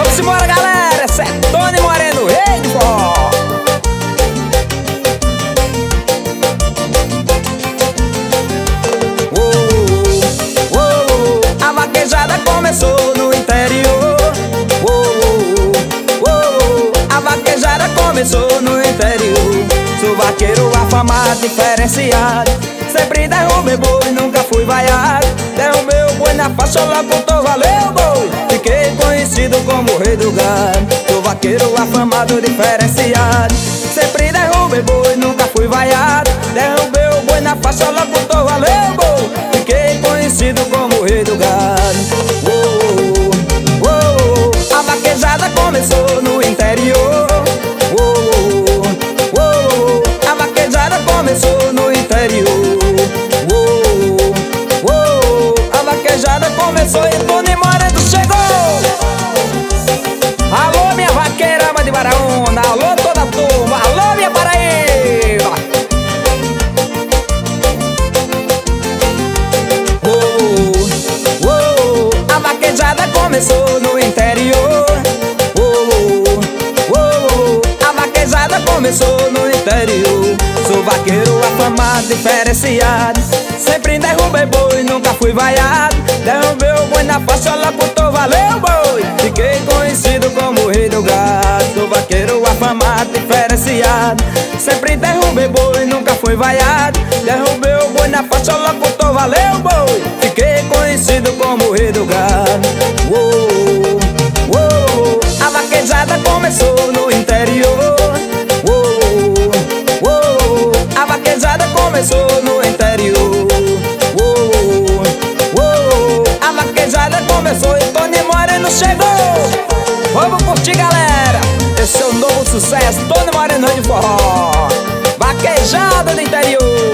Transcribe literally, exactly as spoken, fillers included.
Vamos embora, galera, esse é Tony Moreno, rei do forró. Oh, oh, oh, a vaquejada começou no interior. Oh, oh, oh, a vaquejada começou no interior. Sou vaqueiro afamado, diferenciado, sempre derrubei boi, nunca fui vaiado. Derrubei o boi na faixa, logo tô valeu boi. Fiquei conhecido como o rei do gado. Sou vaqueiro afamado, diferenciado, sempre derrubei boi, nunca fui vaiado. Derrubei o boi na faixa, logo tô valeu boi. Fiquei conhecido como o rei do gado. Oh, oh, oh, a vaquejada começou no interior. Oh, oh, oh, a vaquejada começou no interior. Oh, oh, a vaquejada começou e Tony Moreno chegou. Alô, minha vaqueira, ama de Baraúna. Alô, toda a turma. Alô, minha Paraíba. Oh, oh, a vaquejada começou no interior. Oh, oh, a vaquejada começou no interior. Sou vaqueiro afamado, diferenciado, sempre derrubei boi, nunca fui vaiado. Derrubei o boi na faixa, logo tô valeu boi. Fiquei conhecido como o rei do gado. Sou vaqueiro afamado, diferenciado, sempre derrubei boi, nunca fui vaiado. Derrubei o boi na faixa, logo tô valeu boi. Fiquei conhecido como o rei do gado. Oh, oh, a vaquejada começou no interior. Oh, oh, a vaquejada começou no interior. Oh, oh, a vaquejada começou e Tony Moreno chegou. Vamos curtir, galera, esse é o novo sucesso, Tony Moreno de forró. Vaquejada do interior.